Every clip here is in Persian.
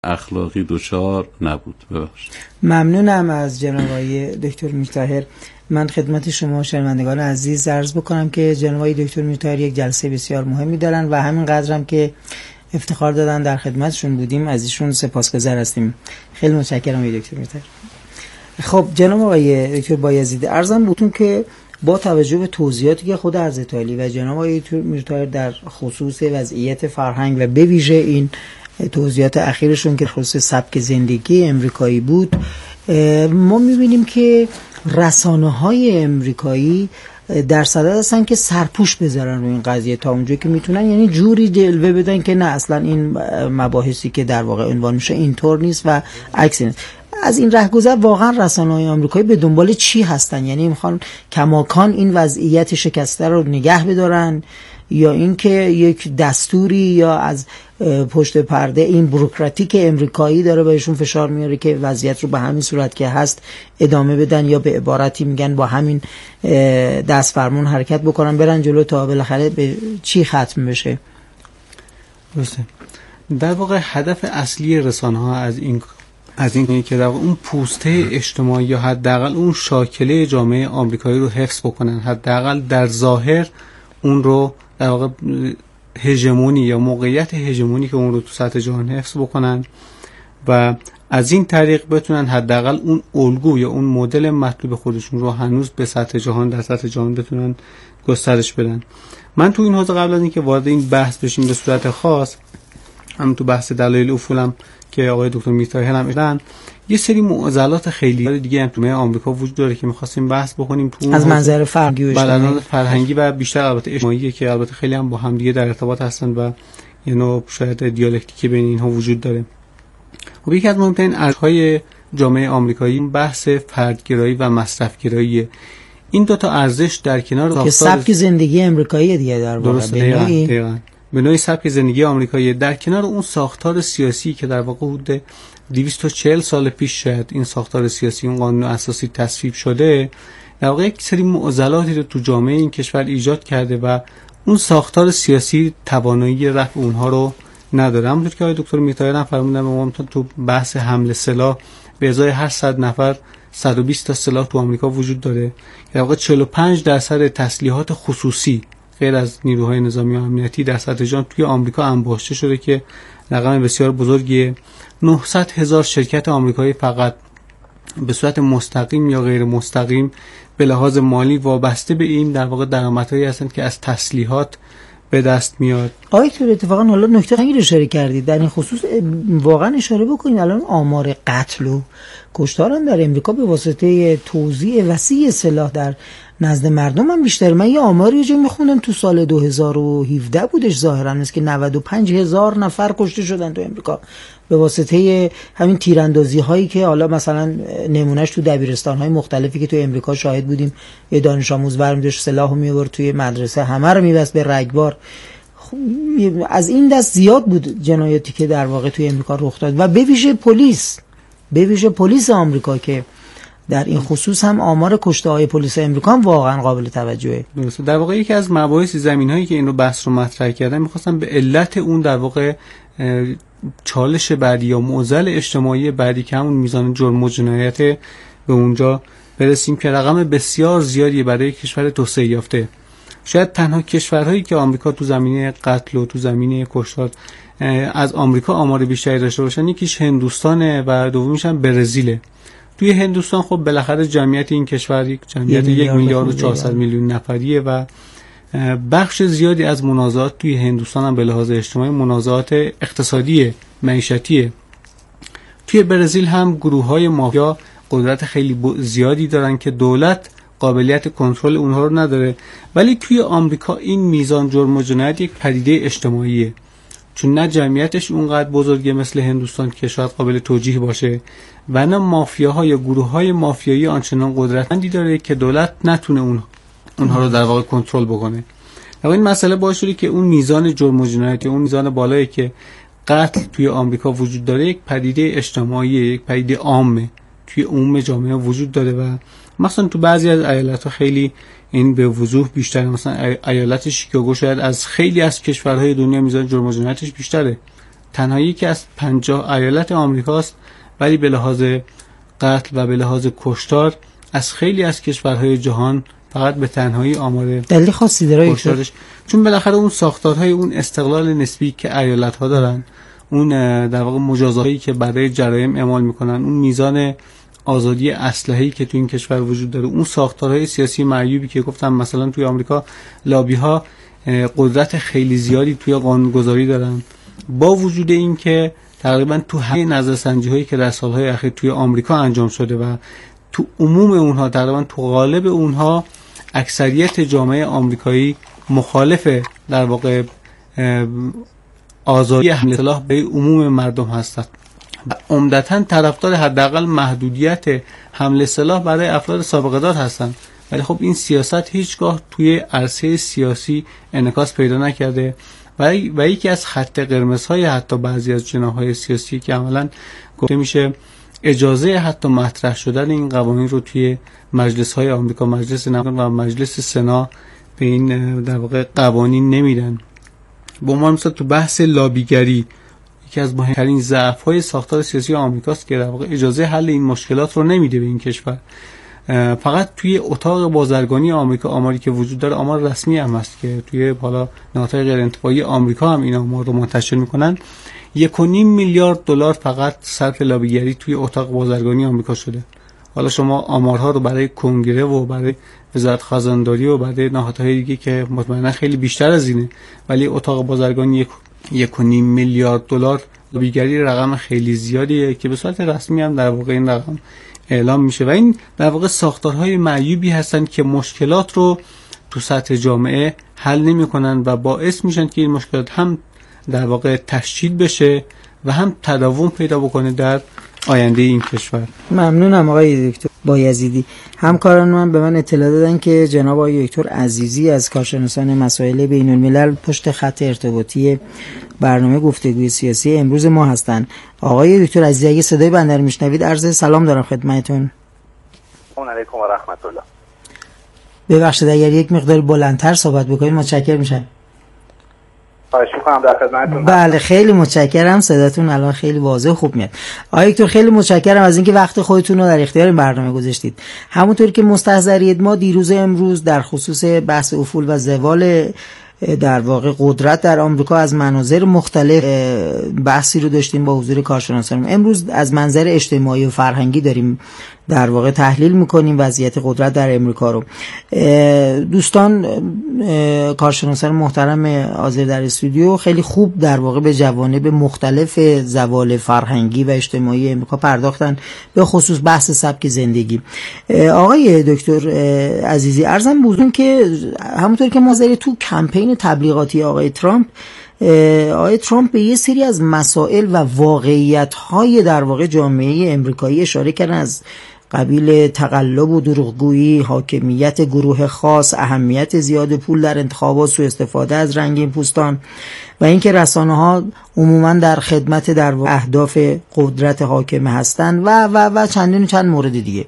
اخلاقی دچار نبود. ببخشید. ممنونم از جناب آقای دکتر میرطاهر. من خدمت شما شنوندگان عزیز عرض بکنم که جناب آقای دکتر میرطاهر یک جلسه بسیار مهمی دارن و همین قدرم که افتخار دادن در خدمتشون بودیم از ایشون سپاسگزار هستیم. خیلی متشکرم آقای دکتر میرطاهر. خب جناب آقای دکتر بایزیدی، عرضم بودم که با توجه به توضیحاتی که خود حضرت علی و جناب آقای دکتر میرطاهر در خصوص وضعیت فرهنگ و به ویژه این توضیحات اخیرشون که خصوص سبک زندگی امریکایی بود، ما می‌بینیم که رسانه‌های امریکایی در صدد هستن که سرپوش بذارن روی این قضیه تا اونجایی که میتونن، یعنی جوری جلوه بدن که نه اصلا این مباحثی که در واقع عنوان میشه اینطور نیست و عکس نیست. از این رهگذر واقعا رسانه‌های آمریکایی به دنبال چی هستن؟ یعنی میخوان کماکان این وضعیت شکسته رو نگه بدارن یا اینکه یک دستوری یا از پشت پرده این بوروکراتیک امریکایی داره بهشون فشار میاره که وضعیت رو به همین صورت که هست ادامه بدن، یا به عبارتی میگن با همین دست فرمون حرکت بکنن برن جلو تا بالاخره به چی ختم بشه؟ درسته. در واقع هدف اصلی رسانه‌ها از این که در واقع اون پوسته اجتماعی یا حداقل اون شاکله جامعه آمریکایی رو حفظ بکنن، حداقل در ظاهر اون رو در واقع هژمونی یا موقعیت هژمونی که اون رو تو سطح جهان حفظ بکنن و از این طریق بتونن حداقل اون الگو یا اون مدل مطلوب خودشون رو هنوز به سطح جهان در سطح جهان بتونن گسترش بدن. من تو این حوزه قبل از اینکه وارد این بحث بشیم به صورت خاص، هم تو بحث دلایل افولم که آقای دکتر میرطاهر هم اشتن، یه سری معضلات خیلی دیگه هم تو آمریکا وجود داره که می‌خواستیم بحث بکنیم تو از منظر فرهنگی و بیشتر البته اجتماعی که البته خیلی هم با هم دیگه در ارتباط هستن و یه نوع شاید دیالکتیکی بین اینها وجود داره. خب یکی از مهمترین ارزش‌های جامعه آمریکایی بحث فردگرایی و مصرفگرایی. این دو تا ارزش در کنار که سبک زندگی آمریکایی دیگه در واقع به نوعی سبک زندگی آمریکایی در کنار اون ساختار سیاسی که در واقع حدود 240 سال پیش شاید این ساختار سیاسی، اون قانون اساسی تصویب شده، در واقع یک سری معضلاتی رو تو جامعه این کشور ایجاد کرده و اون ساختار سیاسی توانایی رفع اونها رو نداره. همونطور که آقای دکتر میرطاهر هم فرمودن، ما تو بحث حمل سلاح به ازای هر 100 نفر 120 تا سلاح تو آمریکا وجود داره. در واقع 45% تسلیحات خصوصی غیر از نیروهای نظامی و امنیتی در سطح جهان توی آمریکا انباشته شده که رقم بسیار بزرگیه. 900,000 شرکت آمریکایی فقط به صورت مستقیم یا غیر مستقیم به لحاظ مالی وابسته به این در واقع درآمدهایی هستند که از تسلیحات به دست میاد. آقای دکتر اتفاقا حالا نکته خیلی اشاره کردید در این خصوص، واقعا اشاره بکنید الان آمار قتل و کشتار هم در امریکا به واسطه توزیع وسیع سلاح در نزد مردم هم بیشتر. من یه آماری جو میخوندم تو سال 2017 بودش ظاهرا است که 95,000 نفر کشته شدن تو امریکا به واسطه همین تیراندازی هایی که حالا مثلا نمونهش تو دبیرستان های مختلفی که تو امریکا شاهد بودیم، یه دانش آموز برمی داشت سلاحو میآورد توی مدرسه همه رو میبست به رگبار. از این دست زیاد بود جنایاتی که در واقع توی امریکا رخ داد و به ویژه پلیس آمریکا که در این خصوص هم آمار کشته‌های پلیس امریکا هم واقعا قابل توجهه. درسته. در واقع یکی از مباحث زمینهایی که این رو بحث رو مطرح کردن می‌خواستم به علت اون در واقع چالش بعدی یا معضل اجتماعی بعدی که همون میزان جرم و جنایت به اونجا برسیم که رقم بسیار زیادی برای کشور توسعه یافته. شاید تنها کشورهایی که آمریکا تو زمینه قتل و تو زمینه کشتار از آمریکا آمار بیشتری داشته باشن، یکیش هندوستانه و دومیش هم برزیله. توی هندوستان خب بالاخره جمعیت این کشور یک جمعیت 1,400,000,000 نفریه و بخش زیادی از منازعات توی هندوستان هم به لحاظ اجتماعی منازعات اقتصادی معیشتیه. توی برزیل هم گروه‌های مافیا قدرت خیلی زیادی دارن که دولت قابلیت کنترل اونها رو نداره، ولی توی آمریکا این میزان جرم و جنایت یک پدیده اجتماعیه، چون نه جمعیتش اونقدر بزرگه مثل هندوستان که شاید قابل توجیه باشه و نه مافیاها یا گروه‌های مافیایی آنچنان قدرتمندی داره که دولت نتونه اونها رو در واقع کنترل بکنه. اما این مسئله باعث شده که اون میزان جرم و جنایت، اون میزان بالایی که قتل توی آمریکا وجود داره، یک پدیده اجتماعی، یک پدیده عامه توی عموم جامعه وجود داره و مثلا تو بعضی از ایالت‌ها خیلی این به وضوح بیشتره. مثلا ایالت شیکاگو شاید از خیلی از کشورهای دنیا میزان جرم و جنایتش بیشتره تنها یکی از 50 ایالت آمریکاست، ولی به لحاظ قتل و به لحاظ کشتار از خیلی از کشورهای جهان فقط به تنهایی آمار دلیل خاصی داره کشتارش، چون بالاخره اون ساختارهای اون استقلال نسبی که ایالت‌ها دارن، اون در واقع مجازاتی که برای جرایم اعمال میکنن، اون میزان آزادی اسلحه‌ای که تو این کشور وجود داره، اون ساختارهای سیاسی معیوبی که گفتم مثلا توی آمریکا لابی‌ها قدرت خیلی زیادی توی قانونگذاری دارن، با وجود این که تقریبا تو همه نظرسنجی‌هایی که در سالهای اخیر توی آمریکا انجام شده و تو عموم اونها، تقریبا تو غالب اونها، اکثریت جامعه آمریکایی مخالف در واقع آزادی حمل سلاح به عموم مردم هستند و عمدتاً طرفدار حداقل محدودیت حمل سلاح برای افراد سابقه دار هستند. ولی خب این سیاست هیچگاه توی عرصه سیاسی انعکاس پیدا نکرده و یکی از خط قرمزهای حتی بعضی از جناح‌های سیاسی که عملاً گفته میشه اجازه حتی مطرح شدن این قوانین رو توی مجلس‌های آمریکا، مجلس نماینده و مجلس سنا به این در واقع قوانین نمیدن. با ما مثلا تو بحث لابیگری یکی از مهمترین ضعف‌های ساختار سیاسی آمریکاست که در واقع اجازه حل این مشکلات رو نمیده به این کشور. فقط توی اتاق بازرگانی آمریکا آماری که وجود داره، آمار رسمی هم هست که توی حالا نهادهای غیر انتفاعی آمریکا هم این آمار رو منتشر میکنن، 1.5 میلیارد دلار فقط صرف لابیگری توی اتاق بازرگانی آمریکا شده. حالا شما آمارها رو برای کنگره و برای وزارت خزانداری و برای نهادهای دیگه که مطمئنا خیلی بیشتر از اینه، ولی اتاق بازرگانی 1.5 میلیارد دلار لابیگری رقم خیلی زیادیه که به صورت رسمی هم در واقع این رقم اعلام میشه و این در واقع ساختارهای معیوبی هستن که مشکلات رو تو سطح جامعه حل نمی‌کنن و باعث میشن که این مشکلات هم در واقع تشدید بشه و هم تداوم پیدا بکنه در آینده این کشور. ممنونم آقای دکتر بایزیدی. همکاران من به من اطلاع دادن که جناب آقای دکتر عزیزی از کارشناسان مسائل بین الملل پشت خط ارتباطی برنامه گفتگوی سیاسی امروز ما هستند. آقای دکتر عزیزی اگه صدای بنده رو میشنوید عرض سلام دارم خدمتتون. سلام علیکم و رحمت الله. ببخشید اگر یک مقدار بلندتر صحبت بکنید متشکرم میشم. خواهش می‌کنم، در خدمتتون. بله خیلی متشکرم، صداتون الان خیلی واضح خوب میاد. آقای دکتر خیلی متشکرم از اینکه وقت خودتون رو در اختیار این برنامه گذاشتید. همونطور که مستحضرید ما دیروز امروز در خصوص بحث افول و زوال در واقع قدرت در آمریکا از مناظر مختلف بحثی رو داشتیم با حضور کارشناسان. امروز از منظر اجتماعی و فرهنگی داریم در واقع تحلیل میکنیم وضعیت قدرت در امریکا رو. دوستان کارشناسان محترم حاضر در استودیو خیلی خوب در واقع به جوانب مختلف زوال فرهنگی و اجتماعی امریکا پرداختن، به خصوص بحث سبک زندگی. آقای دکتر عزیزی عرضم بودون که همونطور که ما تو کمپین تبلیغاتی آقای ترامپ به یه سری از مسائل و واقعیت‌های در واقع جامعه امریکایی اشاره کردن، از قبیل تقلب و دروغگویی، حاکمیت گروه خاص، اهمیت زیاد پول در انتخابات، سوء استفاده از رنگین پوستان و اینکه رسانه‌ها عموماً در خدمت در اهداف قدرت حاکمه هستند و چند مورد دیگه.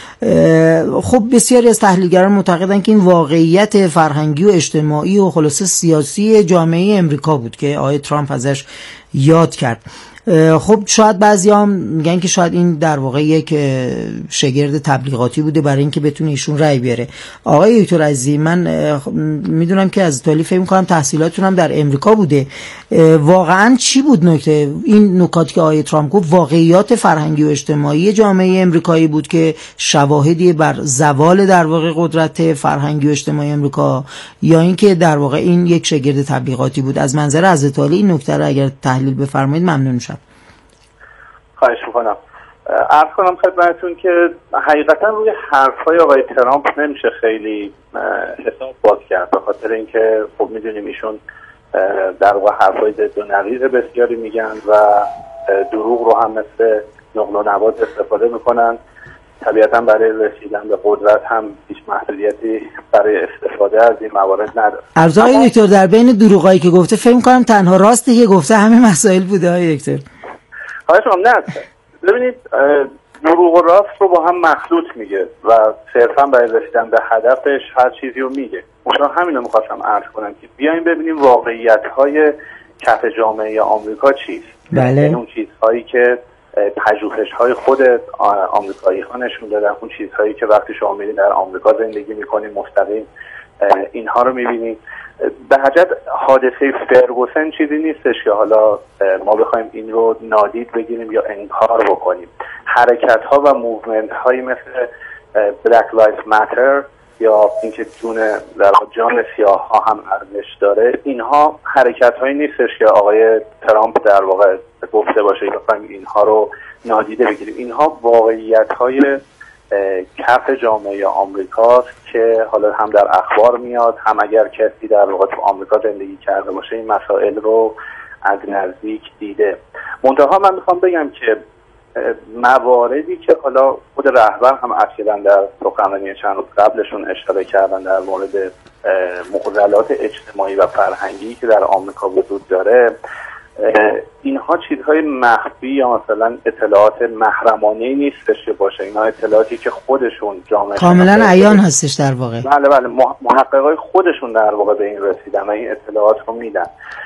خب بسیاری از تحلیلگران معتقدند که این واقعیت فرهنگی و اجتماعی و خلاصه سیاسی جامعه امریکا بود که آقای ترامپ ازش یاد کرد. خب شاید بعضی‌ها میگن که شاید این در واقع یک شگرد تبلیغاتی بوده برای اینکه بتونه ایشون رأی بیاره. آقای دکتر عزیزی من میدونم که از تالی فکر می‌کنم تحصیلاتتون هم در امریکا بوده، واقعا چی بود نکته این نکاتی که آقای ترامپ گفت واقعیات فرهنگی و اجتماعی جامعه امریکایی بود که شواهدی بر زوال در واقع قدرت فرهنگی و اجتماعی امریکا، یا اینکه در واقع این یک شگرد تبلیغاتی بود؟ از منظر حضرت عالی این نکته رو اگر تحلیل بفرمایید ممنون میشم. خواهش میکنم. عرض کنم خدمتتون که حقیقتا روی حرفای آقای ترامپ نمیشه خیلی حساب باز کرد، به خاطر اینکه خب میدونیم ایشون در واقع حرفای ضد و نقیض بسیاری میگن و دروغ رو هم مثل نقل و نبات استفاده میکنن. طبیعتا برای رسیدن به قدرت هم هیچ محدودیتی برای استفاده از این موارد نداره. ارزای دکتر در بین دروغایی که گفته فکر می‌کنم تنها راستی که گفته همه مسائل بوده های دکتر. خواهش می‌کنم. نه ببینید دروغ و راست رو با هم مخلوط میگه و صرفا برای رسیدن به هدفش هر چیزی رو میگه. مثلا همین رو می‌خواستم عرض کنم که بیایم ببینیم واقعیت‌های کف جامعه آمریکا چیست؟ بله. اون چیزهایی که پژوهش‌های خود آمریکایی‌ها نشون دادن، اون چیزهایی که وقتی شما میرید در آمریکا زندگی می‌کنید مستقیم اینها رو می‌بینید. به حجت حادثه فرگوسن چیزی نیستش که حالا ما بخوایم این رو نادید بگیریم یا انکار بکنیم. حرکت‌ها و موومنت‌هایی مثل Black Lives Matter یا اینکه جان سیاه‌ها هم ارزش داره، اینها حرکت‌هایی نیستش که آقای ترامپ در واقع گفته باشه یا بخوایم اینها رو نادیده بگیریم. اینها واقعیت‌های کف جامعه آمریکاست که حالا هم در اخبار میاد، هم اگر کسی در واقع تو آمریکا زندگی کرده باشه این مسائل رو از نزدیک دیده. منتها من میخوام بگم که مواردی که حالا خود رهبر هم اخیراً در سخنرانی چند روز قبلشون اشاره کردن در مورد معضلات اجتماعی و فرهنگی که در آمریکا وجود داره، اینها چیزهای مخفی یا مثلا اطلاعات محرمانه نیستش که باشه. اینها اطلاعاتی که خودشون جامعه کاملا عیان هستش در واقع. بله محققای خودشون در واقع به این رسیدن و این اطلاعات رو میدن.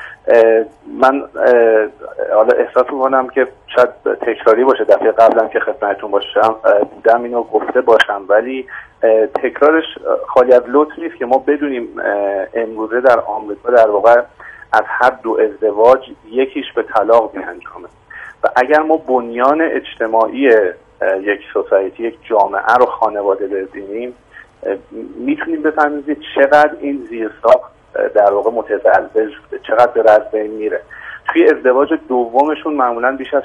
من حالا احساس میکنم که شاید تکراری باشه، دفعه قبلا که خدمتتون بودم اینو گفته باشم، ولی تکرارش خالی از لطف نیست که ما بدونیم امروزه در آمریکا در واقع از هر دو ازدواج یکیش به طلاق می‌انجامه و اگر ما بنیان اجتماعی یک سوسایتی، یک جامعه رو خانواده ببینیم، میتونیم بفهمیم چقدر این زیرساخت در واقع متزلزل شده، چقدر به از بین میره. توی ازدواج دومشون معمولاً بیش از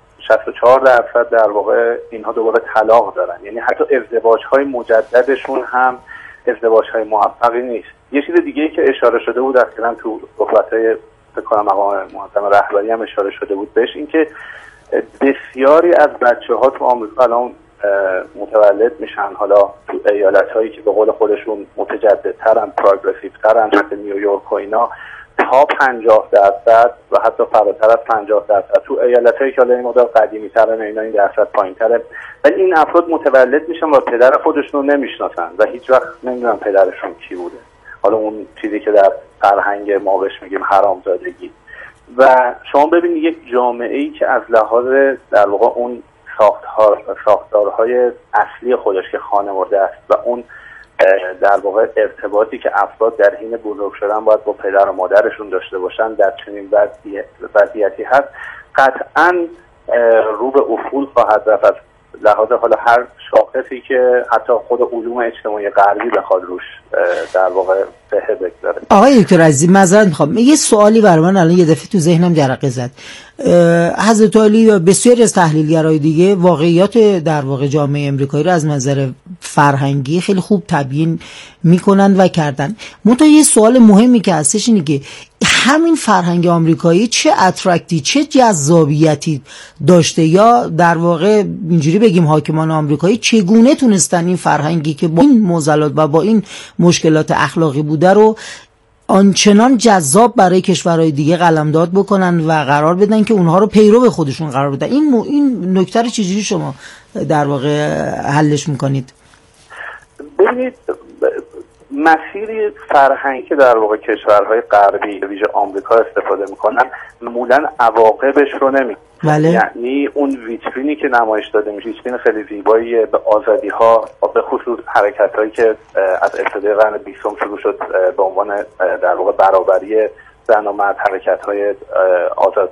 64% در واقع اینها دوباره طلاق دارن. یعنی حتی ازدواج‌های مجددشون هم ازدواج‌های موفقی نیست. یه چیز دیگه‌ای که اشاره شده بود اصلا تو صحبت‌های فکر کنم مقام معظم رهبری هم اشاره شده بود بهش، این که بسیاری از بچه‌ها تو آمریکا الان متولد میشن حالا تو ایالت‌هایی که به قول خودشون متجددترن، پروگرسیوترن، مثل نیویورک و اینا، تا 50% و حتی فراتر از 50%. تو ایالت‌هایی که حالا این مدار قدیمی‌ترن اینا این درصد پایین‌تره، ولی این افراد متولد میشن و پدر خودشون رو نمیشناسن و هیچ وقت نمیدونن پدرشون کی بوده. حالا اون چیزی که در فرهنگ ما بهش میگیم حرامزادگی. و شما ببینید یک جامعه‌ای که از لحاظ در واقع اون ساختارهای اصلی خودش که خانواده است و اون در واقع ارتباطی که افراد در حین بزرگ شدن باید با پدر و مادرشون داشته باشن در چنین وضعیتی هست، قطعاً رو به افول خواهد رفت از لحاظ حالا هر شاخصی که حتی خود علوم اجتماعی غربی بخواد روش در واقع صحه بگذاره. آقای دکتر عزیز معذرت میخوام، یه سوالی برای من الان یه دفعه تو ذهنم جرقه زد. حضرت علی و بسیاری از تحلیلگرای دیگه واقعیات در واقع جامعه امریکایی رو از نظر فرهنگی خیلی خوب تبیین میکنن و کردن. منتها یه سوال مهمی که هستش اینه که همین فرهنگ آمریکایی چه اترکتی، چه جذابیتی داشته، یا در واقع اینجوری بگیم حاکمان آمریکایی چگونه تونستن این فرهنگی که با این معضلات و با این مشکلات اخلاقی بوده رو آنچنان جذاب برای کشورهای دیگه قلمداد بکنن و قرار بدن که اونها رو پیرو خودشون قرار بدن. این نکته رو چجوری شما در واقع حلش میکنید؟ ببینید، مسیری فرهنگی که در واقع کشورهای غربی ویژه آمریکا استفاده میکنن معمولا عواقبش رو نمی‌بینن. بله. یعنی اون ویترینی که نمایش داده میشه ویترین خیلی زیبایی به آزادی ها، به خصوص حرکت هایی که از ابتدای قرن 20 شروع شد به عنوان در واقع برابری زن و مرد، حرکت های آزاد،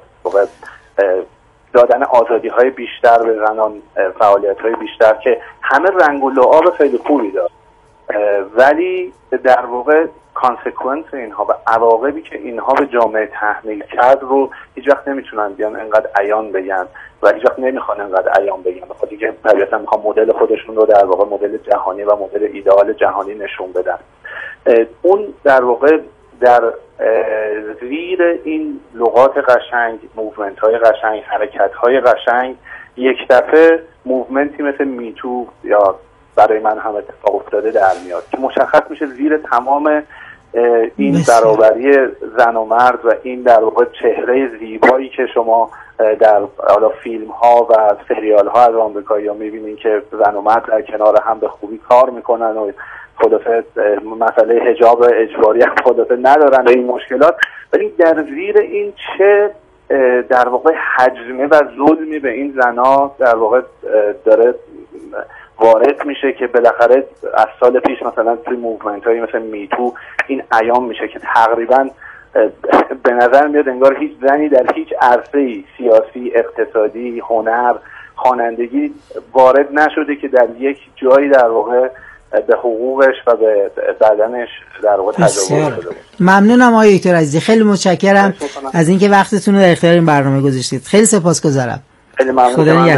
دادن آزادی های بیشتر به زنان، فعالیت های بیشتر که همه رنگ و لعاب خیلی خوبی داره، ولی در واقع کانسکونس اینها و عواقبی که اینها به جامعه تحمیل کرد رو هیچ وقت نمیتونن بیان انقدر عیان بگن و هیچ وقت نمیخوان انقدر عیان بگن، بخاطر اینکه طبیعتا میخوان مدل خودشون رو در واقع مدل جهانی و مدل ایدئال جهانی نشون بدن. اون در واقع در زیر این لغات قشنگ، موومنت های قشنگ، حرکت های قشنگ، یک دفعه موومنتی مثل میتو یا برای من هم اتفاق افتاده در میاد که مشخص میشه زیر تمام این برابری زن و مرد و این در واقع چهره زیبایی که شما در حالا فیلم ها و سریال ها از آمریکایی‌ها میبینین که زن و مرد در کنار هم به خوبی کار میکنن و خلاصه مسئله حجاب اجباری هم خلاصه ندارن و این مشکلات، ولی در زیر این چه در واقع حجمه و ظلمی به این زنها در واقع داره وارد میشه که بالاخره از سال پیش مثلا توی موومنت هایی مثل میتو این عیان میشه که تقریبا به نظر میاد انگار هیچ زنی در هیچ عرصه‌ای سیاسی، اقتصادی، هنر، خوانندگی وارد نشده که در یک جایی در واقع به حقوقش و به بدنش در واقع تجاوز شده. ممنونم آقای دکتر عزیزی، خیلی متشکرم از اینکه وقتتون رو در اختیار این برنامه گذاشتید. خیلی سپاسگزارم. خیلی ممنون.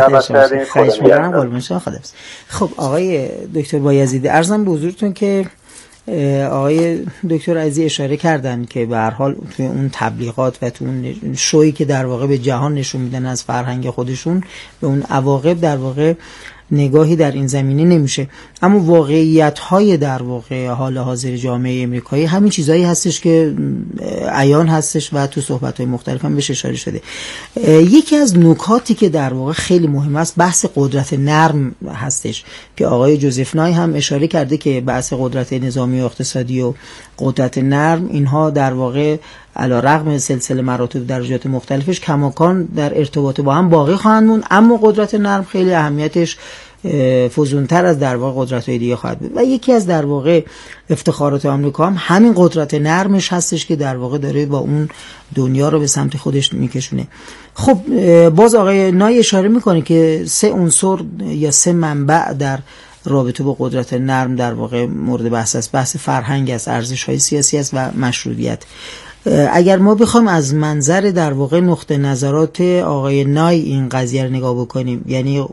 خب آقای دکتر بایزیدی، عرضم به حضورتون که آقای دکتر عزیزی اشاره کردن که به هر حال توی اون تبلیغات و تو اون شویی که در واقع به جهان نشون میدن از فرهنگ خودشون، به اون عواقب در واقع نگاهی در این زمینه نمیشه. اما واقعیت‌های در واقع حال حاضر جامعه امریکایی همین چیزایی هستش که عیان هستش و تو صحبت‌های مختلف هم بهش اشاره شده. یکی از نکاتی که در واقع خیلی مهم است بحث قدرت نرم هستش که آقای جوزف نای هم اشاره کرده که بحث قدرت نظامی و اقتصادی و قدرت نرم اینها در واقع علی رغم سلسله مراتب درجات مختلفش کماکان در ارتباط با هم باقی خواهند موند، اما قدرت نرم خیلی اهمیتش فزونتر از در واقع قدرت‌های دیگه خواهد بود و یکی از در واقع افتخارات آمریکا هم همین قدرت نرمش هستش که در واقع داره با اون دنیا رو به سمت خودش میکشونه. خب باز آقای نای اشاره میکنه که 3 عنصر یا 3 منبع در رابطه با قدرت نرم در واقع مورد بحث است. بحث فرهنگ است، ارزش‌های سیاسی است و مشروعیت. اگر ما بخوایم از منظر در واقع نقطه نظرات آقای نای این قضیه رو نگاه بکنیم، یعنی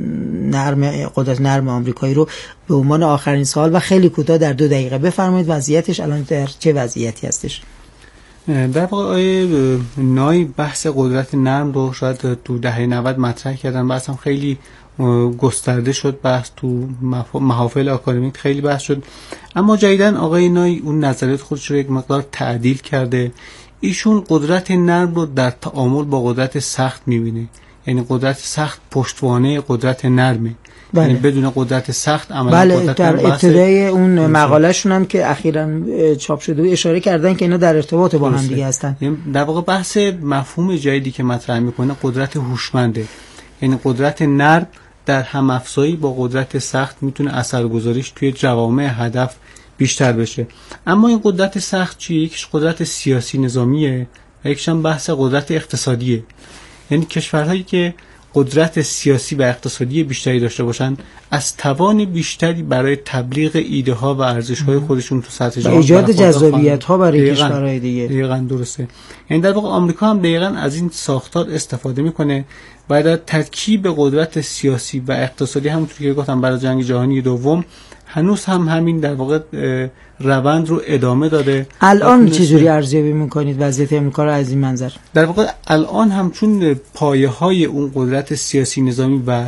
قدرت نرم آمریکایی رو به عنوان آخرین سوال و خیلی کوتاه در 2 دقیقه بفرمایید وضعیتش الان در چه وضعیتی هستش؟ در واقع آقای نای بحث قدرت نرم رو شاید تو دهه 90 مطرح کردن، بحث هم خیلی گسترده شد، بحث تو محافل آکادمیک خیلی بحث شد، اما جدیدن آقای نای اون نظریات خودش رو یک مقدار تعدیل کرده. ایشون قدرت نرم رو در تعامل با قدرت سخت میبینه، یعنی قدرت سخت پشتوانه قدرت نرمه. بله. یعنی بدون قدرت سخت عملا بله، قدرت در ابتدای اون مقاله شون هم که اخیراً چاپ شده اشاره کردن که اینا در ارتباط با هم دیگه هستن. در واقع بحث مفهوم جدیدی که مطرح میکنه قدرت هوشمنده، یعنی قدرت نرم در همافزایی با قدرت سخت میتونه اثرگذاریش توی جوامع هدف بیشتر بشه. اما این قدرت سخت چیه؟ یکیش قدرت سیاسی نظامیه و یکیش هم بحث قدرت اقتصادیه. یعنی کشورهایی که قدرت سیاسی و اقتصادی بیشتری داشته باشن از توان بیشتری برای تبلیغ ایده ها و ارزش های خودشون تو سطح جهان ایجاد جذابیت ها برای کشورهای دیگه. دقیقاً درسته. یعنی در واقع آمریکا هم دقیقاً از این ساختار استفاده میکنه و در ترکیب قدرت سیاسی و اقتصادی همونطور که گفتم برای جنگ جهانی دوم هنوز هم همین در واقع روند رو ادامه داده. الان چجوری ارزیابی میکنید وضعیت امریکا رو از این منظر؟ در واقع الان هم چون پایه های اون قدرت سیاسی نظامی و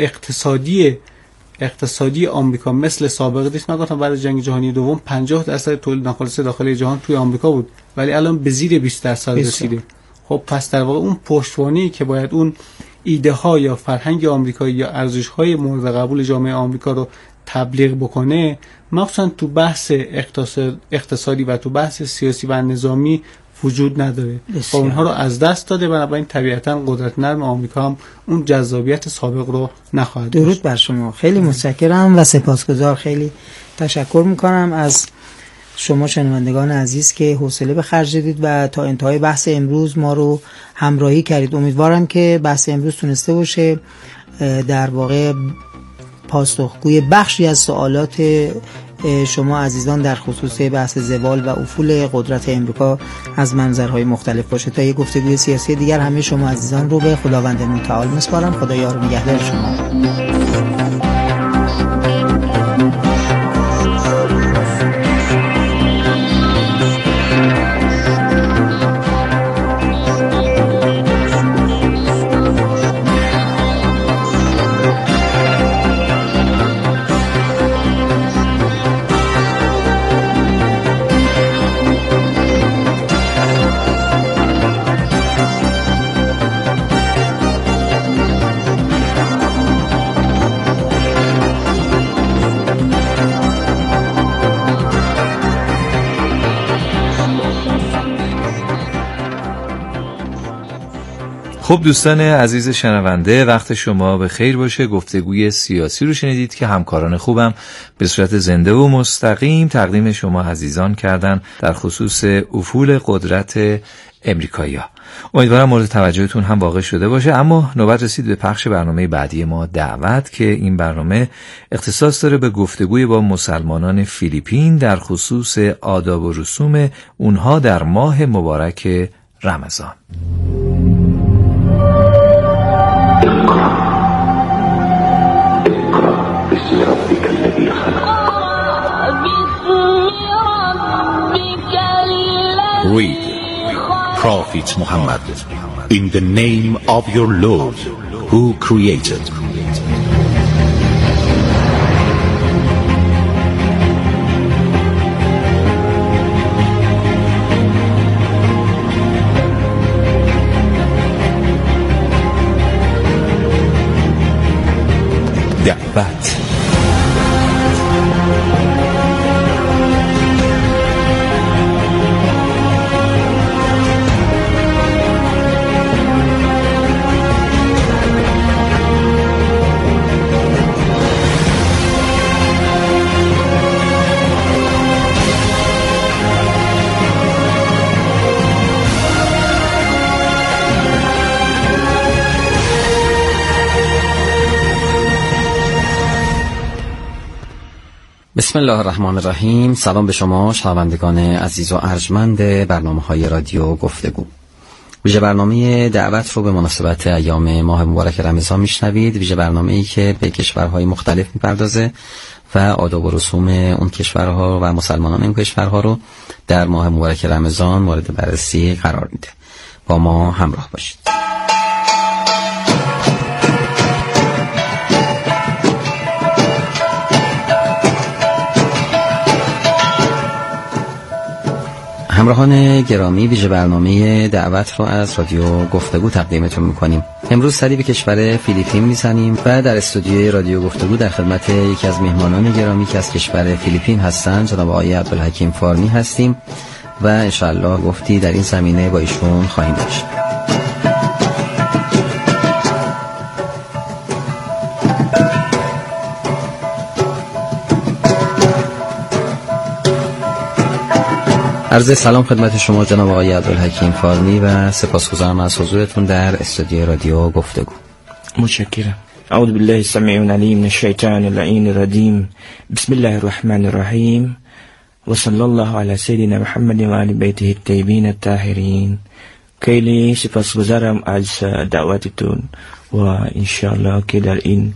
اقتصادی آمریکا مثل سابقه نیست. من گفتم برای جنگ جهانی دوم 50% تولید ناخالص داخلی جهان توی آمریکا بود ولی الان به زیر 20% رسیده. خب پس در واقع اون پشتوانه‌ای که باید اون ایده ها یا فرهنگ آمریکایی یا ارزش های مورد قبول جامعه آمریکا رو تبلیغ بکنه، مخصوصا تو بحث اقتصادی و تو بحث سیاسی و نظامی وجود نداره و اونها رو از دست داده. بنابراین طبیعتا قدرت نرم آمریکا هم اون جذابیت سابق رو نخواهد داشت. درود بر شما، خیلی متشکرم و سپاسگزار. خیلی تشکر میکنم از شما شنوندگان عزیز که حوصله به خرج دادید و تا انتهای بحث امروز ما رو همراهی کردید. امیدوارم که بحث امروز تونسته باشه در واقع پاسخگوی بخشی از سوالات شما عزیزان در خصوص بحث زوال و افول قدرت امریکا از منظرهای مختلف باشه. تا یک گفتگوی سیاسی دیگر همه شما عزیزان رو به خداوند متعال میسپارم. خدا یار و نگهدار شما. خب دوستان عزیز شنونده، وقت شما به خیر باشه. گفتگوی سیاسی رو شنیدید که همکاران خوبم به صورت زنده و مستقیم تقدیم شما عزیزان کردن در خصوص افول قدرت امریکایی‌ها. امیدوارم مورد توجهتون هم واقع شده باشه. اما نوبت رسید به پخش برنامه بعدی ما، دعوت، که این برنامه اختصاص داره به گفتگوی با مسلمانان فیلیپین در خصوص آداب و رسوم اونها در ماه مبارک رمضان. Read, Prophet Muhammad, in the name of your Lord, who created. دعوت. بسم الله الرحمن الرحیم. سلام به شما شنوندگان عزیز و ارجمند برنامه‌های رادیو گفتگو. ویژه برنامه دعوت رو به مناسبت ایام ماه مبارک رمضان میشنوید. ویژه برنامه‌ای که به کشورهای مختلف میپردازه و آداب و رسوم اون کشورها و مسلمانان این کشورها رو در ماه مبارک رمضان مورد بررسی قرار میده. با ما همراه باشید. همراهان گرامی، ویژه برنامه دعوت رو از رادیو گفتگو تقدیمتون میکنیم. امروز سری به کشور فیلیپین میزنیم و در استودیوی رادیو گفتگو در خدمت یکی از مهمانان گرامی که از کشور فیلیپین هستند، جناب آقای عبدالحکیم فارنی هستیم و انشالله گفتی در این زمینه با ایشون خواهیم داشت. عرض سلام خدمت شما جناب آقای عبدالحکیم فارنی و سپاسگزارم از حضورتون در استودیو رادیو گفتگو. متشکرم. اعوذ بالله السمیع العلیم من الشیطان اللعین الرجیم. بسم الله الرحمن الرحیم و صلی الله علی سیدنا محمد و آل بیته الطیبین الطاهرین. خیلی سپاسگزارم از دعوتتون و انشاءالله که در این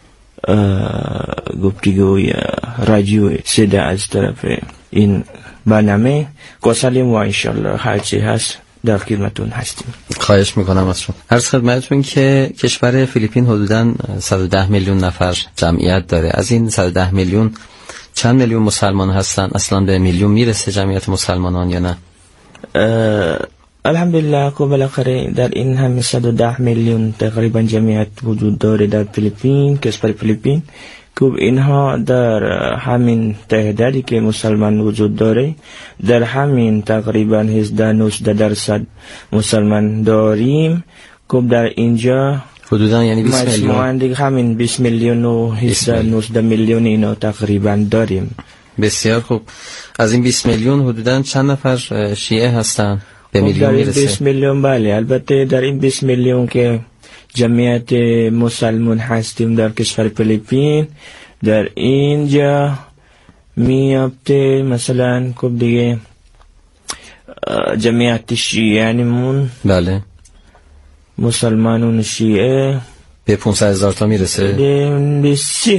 گفتگوی رادیو صدا از طرف این برنامه گسلیم و انشالله هرچی هست در خدمتون هستیم. خواهش میکنم از شما. عرض خدمتتون که کشور فیلیپین حدوداً 110 میلیون نفر جمعیت داره. از این 110 میلیون چند میلیون مسلمان هستن؟ اصلا به میلیون میرسه جمعیت مسلمانان یا نه؟ الحمدلله که بالاخره در این همه 110 میلیون تقریبا جمعیت وجود داره در فیلیپین، کشور فیلیپین. که اینها در همین تعدادی که مسلمان وجود داره، در همین تقریبا 18-19% مسلمان داریم. که در اینجا حدودا یعنی 20 میلیون دیگه همین 20 میلیون و 18-19 میلیون اینا تقریبا داریم. بسیار خوب. از این 20 میلیون حدودا چند نفر شیعه هستن؟ به میلیون میرسه؟ 20 میلیون بله. البته در این 20 میلیون که جمعیت مسلمان هستیم در کشور فیلیپین، در اینجا میابته مثلا خب دیگه جمعیت شیعیانمون، بله، مسلمانون شیعه به 500,000 تا میرسه؟ به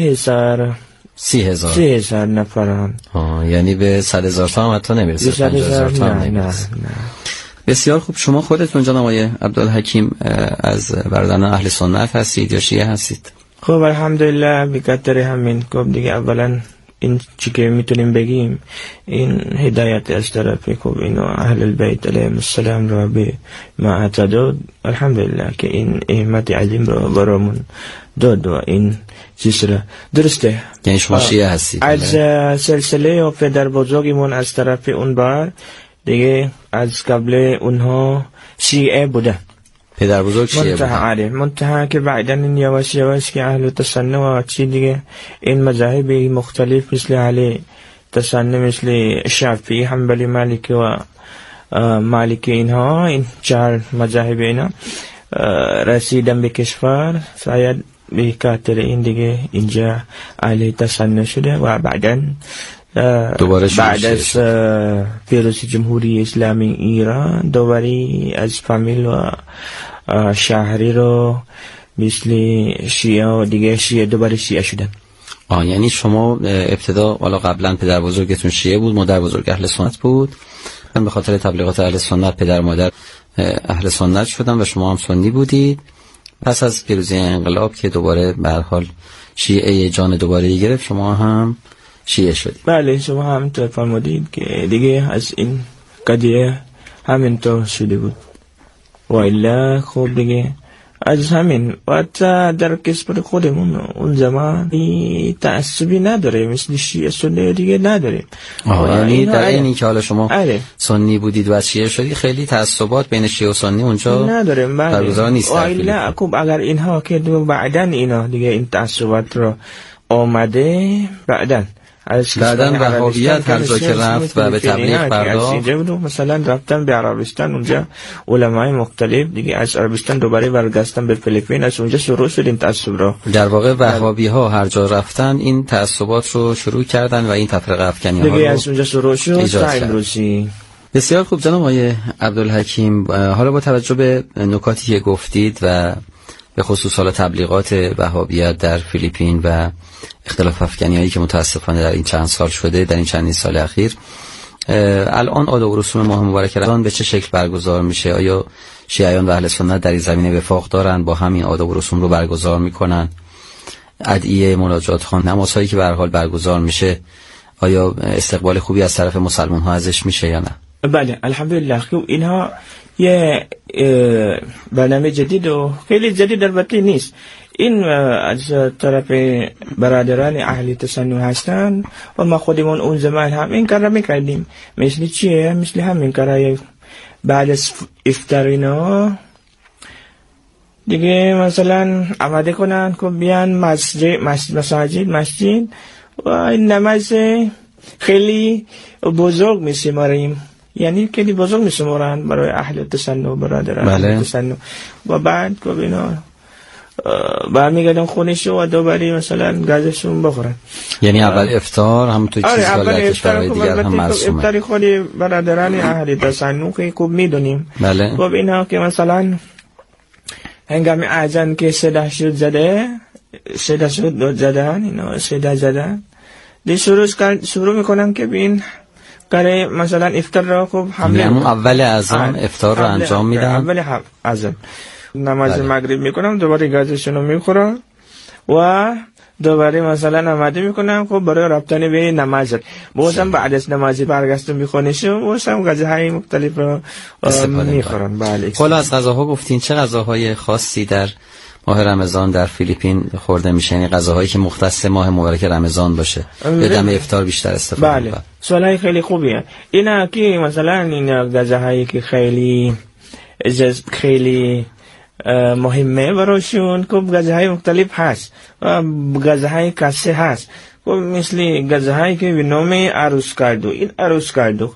30,000 نفران. یعنی به 100,000 تا هم حتی نمیرسه؟ 50,000 تا هم نمیرسه. نه. بسیار خوب. شما خودتون جناب آقای عبدالحکیم از برادران اهل سنت هستید یا شیعه هستید؟ خب الحمدلله بخاطر همین خب دیگه اولا این چی که میتونیم بگیم این هدایت از طرف خب اینو اهل البیت علیهم السلام را به ما اعتداد، الحمدلله که این احمد عظیم را برامون داد و این چیز را درسته. یعنی شما شیعه هستید؟ از سلسله و پدر بزرگمون از طرف اون بار دیگه از قبل اونها شیعه بوده. پدر بزرگ شیعه بودن. منتها که بعداً این یواش که اهل تسنن و چی دیگه این مذاهب مختلف مثل اهل تسنن مثل شافعی، حنبلی، مالکی و مالکی، اینها این 4 مذاهب اینا رسیدن به کشور، شاید به خاطر این دیگه اینجا اهل تسنن شده و بعداً بعد از پیروزی جمهوری اسلامی ایران دوباره از فامیل و شهری رو مثل شیعه و دیگه شیعه دوباره شیعه شدن. یعنی شما ابتدا والا قبلا پدر بزرگتون شیعه بود، مادر بزرگ اهل سنت بود، به خاطر تبلیغات اهل سنت پدر مادر اهل سنت شدن و شما هم سنی بودید. پس از پیروزی انقلاب که دوباره به هر حال شیعه جان دوباره گرفت، شما هم شیعه شدید. بله، شما هم تو فرمودید که دیگه از این قضیه همینطور شده بود و الا خوب دیگه از همین و در کسب خودمون اون زمان تعصبی نداره مثل شیعه سنی دیگه نداره. یعنی در این که حالا شما سنی بودید و شیعه شدید خیلی تعصبات بین شیعه و سنی اونجا نداره برگزار نیست. و الا خب اگر اینها که بعداً اینا دیگه این تعصبات رو آمده بعداً وهابیت هر جا که رفت و به تبلیغ پرداخت، مثلا رفتن به عربستان، اونجا علمای مختلف دیگه از عربستان دوباره برگشتن به فیلیپین، از اونجا شروع شد این تعصب را. در واقع وهابی ها هر جا رفتن این تعصبات رو شروع کردن و این تفرقه افکنی ها دیگه از اونجا شروع شد تا امروزی. بسیار خوب جناب آقای عبدالحکیم، حالا با توجه به نکاتی که گفتید و به خصوص حالا تبلیغات وهابیت در فیلیپین و اختلاف افکنی هایی که متاسفانه در این چند سال شده، در این چند سال اخیر، الان آداب و رسوم ماه مبارک رمضان به چه شکل برگزار میشه؟ آیا شیعیان و اهل سنت در این زمینه وفاق دارن، با همین آداب و رسوم رو برگزار میکنن؟ ادعیه، مناجات خوان، نمازهایی که به هر حال برگزار میشه، آیا استقبال خوبی از طرف مسلمان ها ازش میشه یا نه؟ بله الحمدلله. اینها یه برنامه جدید و خیلی جدید البته نیست، این از طرف برادران اهل تسنن هستن و ما خودمون اون زمان هم این کار میکردیم. مثل چیه؟ مثل همین کارهای بعد از افطار اینا دیگه مثلا آماده کنن که بیان مسجد و این نماز خیلی بزرگ میسماریم، یعنی خیلی بزرگ میسمارن برای اهل تسنن و برادران اهل تسنن و بعد که اینا برمیگردن خونشو و دوباره مثلا گازشون بخورن. یعنی اول افطار هم تو چیز در کشورهای دیگر هم مرسومه. افطاری خودی برادران اهل تسنن که خوب میدونیم. بله. خب اینا که مثلا هنگام اذان که صدا زدن اینا صدا زدن دی شروع میکنن که بین کار مثلا افطار را خوب حمله اول اذان افطار رو انجام میدن. اول اذان نماز مغرب میکنم، دوباره گازشون رو میخورم و دوباره مثلا آماده میکنم خب برای رفتن به نماز. بازم بعد از نماز برگشتم میخونشم بازم غذاهای مختلف رو میخورم. بله. حالا از غذاها گفتین، چه غذاهای خاصی در ماه رمضان در فیلیپین خورده میشه؟ یعنی غذاهایی که مختص ماه مبارک رمضان باشه یا دم افطار بیشتر استفاده میکنن؟ بله. سوالای خیلی خوبیه. اینا که مثلا این غذاهایی که خیلی مهمه براشون که غذاهای مختلف هست و غذاهای کاسه هست، مثل غذاهایی که به نام عروسکاردو. این عروسکاردو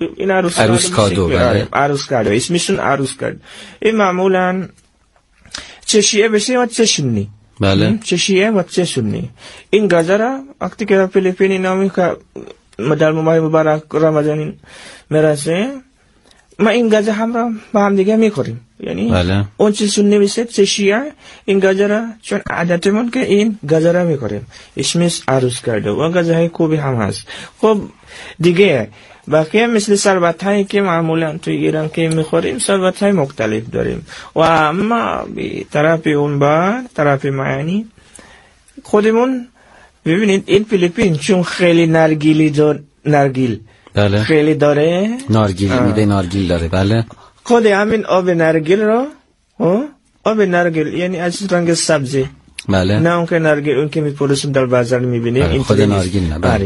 اسمشون عروسکاردو. این معمولا چه شیعه بشه و چه سنی. بله. چه شیعه و چه سنی. این غذا را وقتی که فیلیپینی نامی که در ماه مبارک رمضان میرسه ما این غذا هم را با هم دیگه میخوریم. یعنی بله. اون چه سنی بشه چه شیعه این غذا را چون عادتمون که این غذا را میخوریم، اسمش عروسکاردو و غذاهای خوبی هم هست. خب دیگه باقی مثل شربت هایی که معمولا توی ایران که میخوریم شربت های مختلف داریم و ما به طرف اون بار طرف معانی خودمون ببینید این فیلیپین چون خیلی نرگیل بله. خیلی داره میده نارگیل داره. بله. خود همین آب نرگیل رو آب نرگیل یعنی از رنگ سبزی. بله. نه اون که نرگیل اون که میپرسیم در بازار میبینیم این خود نارگیل نه. بله.